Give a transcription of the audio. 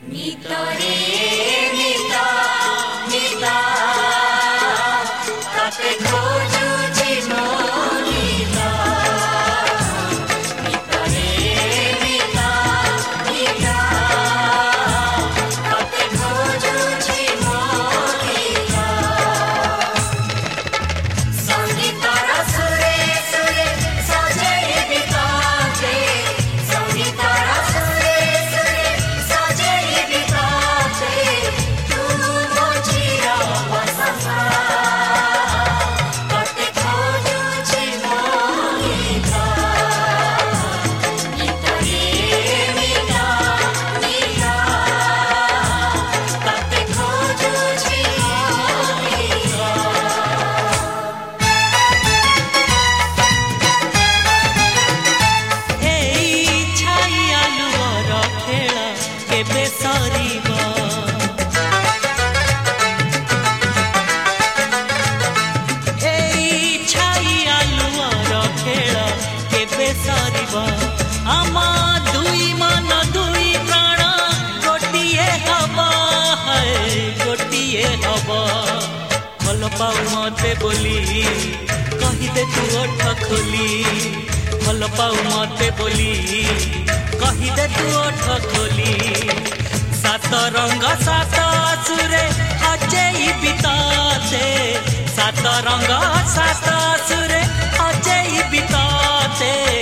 নিতরে নিতা নিতা তাতে খোঁজুছি মনিতা নিতরে নিতা নিতা তাতে খোঁজুছি মনিতা সঙ্গীতর সুরে সুরে সজেই বিতাতে সঙ্গীতর সুরে সুরে সজেই বিতাতে তু মজিরা বসনা তাতে খোঁজুছি মনিতা নিতরে নিতা নিতা তাতে খোঁজুছি মনিতা এই ছাইয়া লুଅର ଖେଳ କେବେ ସରିବ এই ছাইয়া ଲୁଅର ଖେଳ କେବେ ସରିବ ଆମ ଦୁଇ ମନ ଦୁଇ ପ୍ରାଣ ଗୋଟିଏ ହବ ଗୋଟିଏ ହବ ଭଲ ପାଉ ମତେ ବୋଲି କହିଦେ ତୁ ଓଠ ଖୋଲି ଭଲ ପାଉ ମତେ ବୋଲି କହିଦେ ତୁ ଓଠ ଖୋଲି ସାତ ରଙ୍ଗ ସାତ ସୁରେ ଅଜେଇ ବିତାତେ ସାତ ରଙ୍ଗ ସାତ ସୁରେ ଅଜେଇ ବିତାତେ